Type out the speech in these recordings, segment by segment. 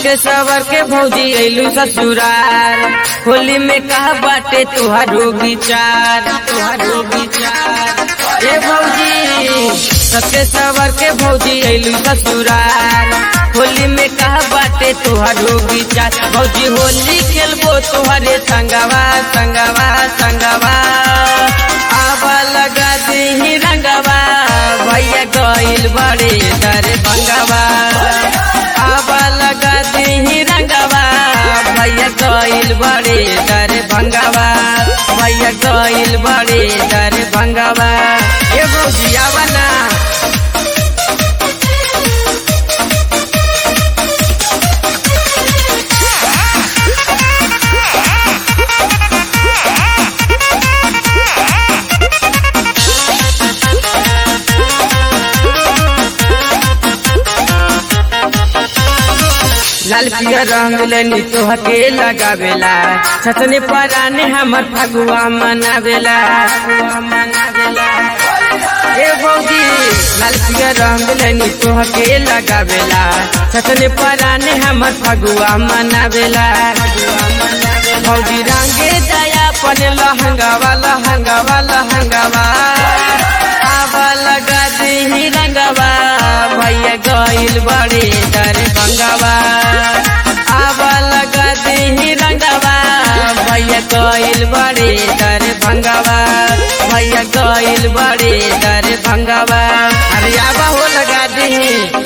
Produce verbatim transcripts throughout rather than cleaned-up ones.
सके सवर के भौजी अइलू ससुरार, होली में कहा बाटे तुहारो विचार, तुहारो विचार। ए भौजी सके सवर के भौजी अइलू ससुरार, होली में कहा बाटे तुहारो विचार। भौजी होली खेलबो तुहरे संगवा संगवा संगवा, आवा लगा दी रंगवा, भैया गइल बड़े दर भंगवा, आवा लगा दी रंगवा, भैया गइल बड़े दर भंगवा, भैया गइल बड़े दर भंगवा। ए भौजी आवा ना। लाल पिया रंग लेनी तोहके लगावेला, छतने पराने हमर फगुआ मनावेला, मनावेला। ए भौजी लाल पिया रंग लेनी तोहके लगावेला, छतने पराने हमर फगुआ मनावेला। भौजी रंगे दया पन लहंगावा लहंगावा लहंगावा, आवा लगा दी रंगवा, भैया गइल बड़े दर भंगवा, आवा लगा दी रंगवा, भैया गइल बड़े दर भंगवा, भैया गइल बड़े दर भंगवा। अरे आवा हो लगा दी।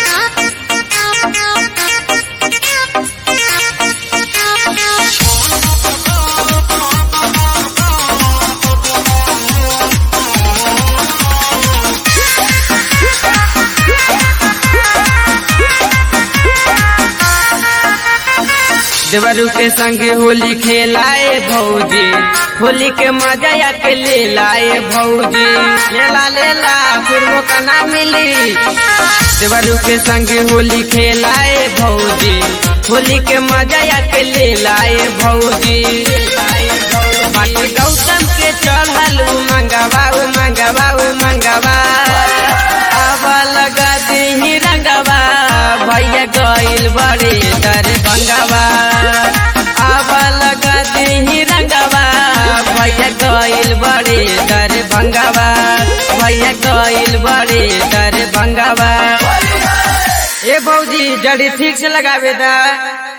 देवरू के संगे होली खेलाए भौजी, होली के मजा या के ले लाए भौजी, लेला लेला फिर मौका ना मिली। देवरू के संगे होली खेलाए भौजी, होली के मजा या के ले लाए भौजी। बाटी गौतम के चढ़ल मंगवा मंगवा मंगवा, आवा लगा दी रंगवा, भैया गइल बड़े दर भंगवा, आवा लगा दी रंगवा, भैया गइल बड़े दर भंगवा, भैया गइल बड़े दर भंगवा। ए भौजी जड़ी ठीक से लगावे दा।